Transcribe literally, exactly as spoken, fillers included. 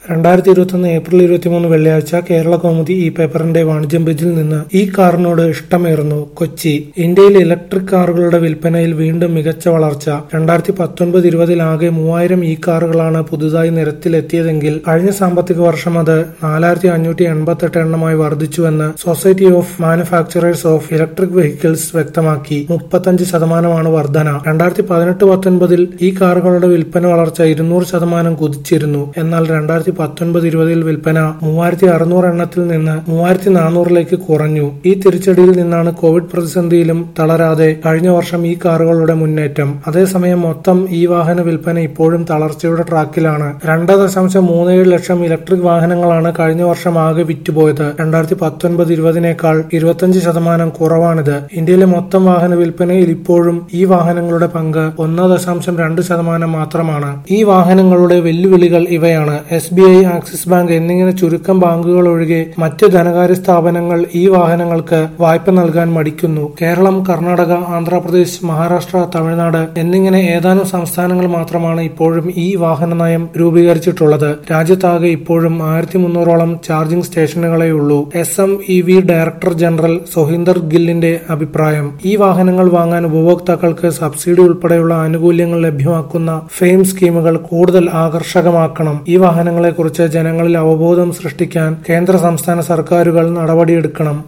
രണ്ടായിരത്തി ഇരുപത്തൊന്ന് ഏപ്രിൽ ഇരുപത്തിമൂന്ന് വെള്ളിയാഴ്ച കേരള കൗമുദി ഈ പേപ്പറിന്റെ വാണിജ്യം പേജിൽ നിന്ന് ഈ കാറിനോട് ഇഷ്ടമേറുന്നു. കൊച്ചി. ഇന്ത്യയിൽ ഇലക്ട്രിക് കാറുകളുടെ വിൽപ്പനയിൽ വീണ്ടും മികച്ച വളർച്ച. രണ്ടായിരത്തി പത്തൊൻപത് ഇരുപതിൽ ആകെ മൂവായിരം ഈ കാറുകളാണ് പുതുതായി നിരത്തിലെത്തിയതെങ്കിൽ കഴിഞ്ഞ സാമ്പത്തിക വർഷം അത് നാലായിരത്തി അഞ്ഞൂറ്റി എൺപത്തെട്ട് എണ്ണമായി വർദ്ധിച്ചുവെന്ന് Society of Manufacturers of Electric Vehicles വ്യക്തമാക്കി. മുപ്പത്തഞ്ച് ശതമാനമാണ് വർധന. രണ്ടായിരത്തി പതിനെട്ട് പത്തൊൻപതിൽ ഈ കാറുകളുടെ വിൽപ്പന വളർച്ച ഇരുന്നൂറ് ശതമാനം കുതിച്ചിരുന്നു. എന്നാൽ രണ്ടായിരത്തി പത്തൊൻപത് ഇരുപതിൽ വിൽപ്പന മൂവായിരത്തി അറുന്നൂറ് എണ്ണത്തിൽ നിന്ന് മൂവായിരത്തി നാനൂറിലേക്ക് കുറഞ്ഞു. ഈ തിരിച്ചടിയിൽ നിന്നാണ് കോവിഡ് പ്രതിസന്ധിയിലും തളരാതെ കഴിഞ്ഞ വർഷം ഈ കാറുകളുടെ മുന്നേറ്റം. അതേസമയം മൊത്തം ഈ വാഹന വിൽപ്പന ഇപ്പോഴും തളർച്ചയുടെ ട്രാക്കിലാണ്. രണ്ട് ദശാംശം മൂന്ന് ഏഴ് ലക്ഷം ഇലക്ട്രിക് വാഹനങ്ങളാണ് കഴിഞ്ഞ വർഷം ആകെ വിറ്റുപോയത്. രണ്ടായിരത്തി പത്തൊൻപത് ഇരുപതിനേക്കാൾ ഇരുപത്തിയഞ്ച് ശതമാനം കുറവാണിത്. ഇന്ത്യയിലെ മൊത്തം വാഹന വിൽപ്പനയിൽ ഇപ്പോഴും ഈ വാഹനങ്ങളുടെ പങ്ക് ഒന്ന് ദശാംശം രണ്ട് ശതമാനം മാത്രമാണ്. ഈ വാഹനങ്ങളുടെ വെല്ലുവിളികൾ ഇവയാണ്. S B I, Axis bank എന്നിങ്ങനെ ചുരുക്കം ബാങ്കുകൾ ഒഴികെ മറ്റ് ധനകാര്യ സ്ഥാപനങ്ങൾ ഈ വാഹനങ്ങൾക്ക് വായ്പ നൽകാൻ മടിക്കുന്നു. കേരളം, കർണാടക, ആന്ധ്രാപ്രദേശ്, മഹാരാഷ്ട്ര, തമിഴ്നാട് എന്നിങ്ങനെ ഏതാനും സംസ്ഥാനങ്ങൾ മാത്രമാണ് ഇപ്പോഴും ഈ വാഹന നയം രൂപീകരിച്ചിട്ടുള്ളത്. രാജ്യത്താകെ ഇപ്പോഴും ആയിരത്തി മുന്നൂറോളം ചാർജിംഗ് സ്റ്റേഷനുകളെയുള്ളൂ. S M E V director general Sohinder ഗില്ലിന്റെ അഭിപ്രായം. ഈ വാഹനങ്ങൾ വാങ്ങാൻ ഉപഭോക്താക്കൾക്ക് സബ്സിഡി ഉൾപ്പെടെയുള്ള ആനുകൂല്യങ്ങൾ ലഭ്യമാക്കുന്ന ഫെയിം സ്കീമുകൾ കൂടുതൽ ആകർഷകമാക്കണം. ഈ വാഹനങ്ങളെക്കുറിച്ച് ജനങ്ങളിൽ അവബോധം സൃഷ്ടിക്കാൻ കേന്ദ്ര സംസ്ഥാന സർക്കാരുകൾ നടപടിയെടുക്കണം.